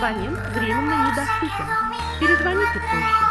Абонент временно недоступен. Перезвоните позже.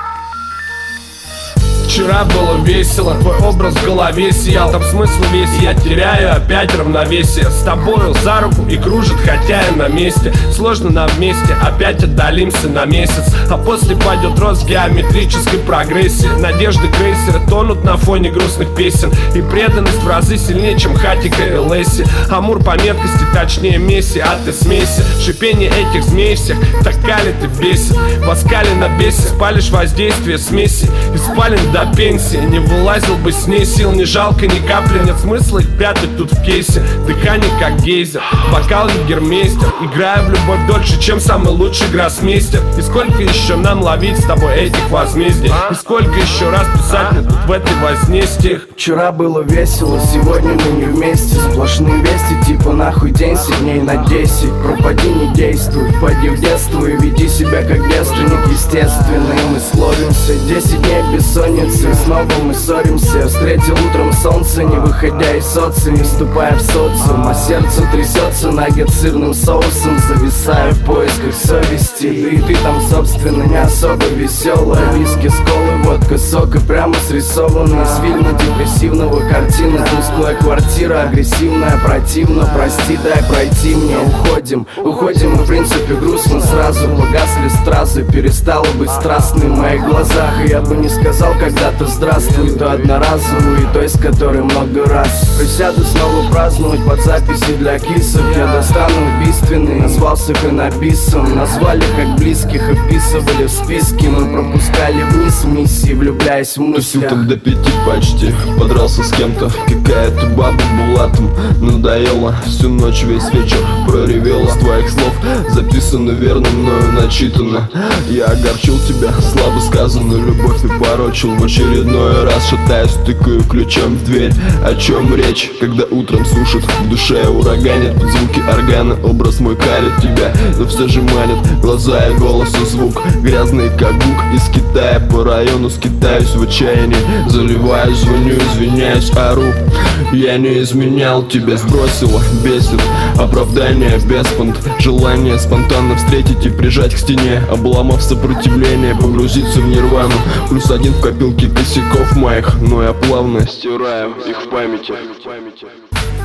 Вчера было весело, твой образ в голове сиял. Там смысл весь, я теряю опять равновесие. С тобою за руку и кружит, хотя я на месте. Сложно нам вместе, опять отдалимся на месяц. А после пойдет рост геометрической прогрессии. Надежды крейсера тонут на фоне грустных песен. И преданность в разы сильнее, чем Хатика и Лесси. Амур по меткости точнее Месси, а ты смеси. Шипение этих змей всех, так кали ты бесит. Воскали на бесе, спалишь воздействие смеси. И спален до пенсии, не вылазил бы с ней, сил не жалко ни капли. Нет смысла их прятать тут в кейсе. Дыхание как гейзер, бокал егермейстер. Играю в любовь дольше, чем самый лучший гроссмейстер. И сколько еще нам ловить с тобой этих возмездий? И сколько еще раз писать мне тут в этой возне стих? Вчера было весело, сегодня мы не вместе. Сплошные вести, типа нахуй день дней на 10. Пропади, не действуй, впади в детство и веди себя как девственник. Естественно, и мы словимся. 10 дней бессонницы, и снова мы ссоримся. Встретил утром солнце, не выходя из соци, не вступая в социум. А сердце трясется наггет с сырным соусом. Зависаю в поисках совести. И ты там, собственно, не особо веселая. Виски с колы, водка, сок и прямо срисованный из фильма депрессивного картина. Тусклая квартира, агрессивная, противно. Прости, дай пройти мне. Уходим, и в принципе грустно сразу. Погасли стразы, перестало быть страстной в моих глазах. И я бы не сказал когда-то здравствуй, то одноразовую и той, с которой много раз. Присяду снова праздновать под записи для кисок. Я достану убийственный, назвался хронописом. Назвали как близких, описывали в списке. Мы пропускали вниз миссии, влюбляясь в мысли. Тусил там до 5 почти, подрался с кем-то. Какая-то баба булатом надоела. Всю ночь, весь вечер проревела. С твоих слов записано верно, мною начитано. Я огорчил тебя, слабо сказано, любовь и порочил. В очередной раз шатаюсь, тыкаю ключом в дверь. О чем речь, когда утром сушит, в душе ураганит под звуки органа. Образ мой карит тебя, но все же манит глаза и голос и звук. Грязный как гук из Китая, по району скитаюсь в отчаянии. Заливаюсь, звоню, извиняюсь, ору. Я не изменял тебя, сбросила, бесит оправдание без понт. Желание спонтанно встретить и прижать к стене. Обломав сопротивление, погрузиться в нирвану. +1 в копилке косяков моих, но я плавно стираю их в памяти.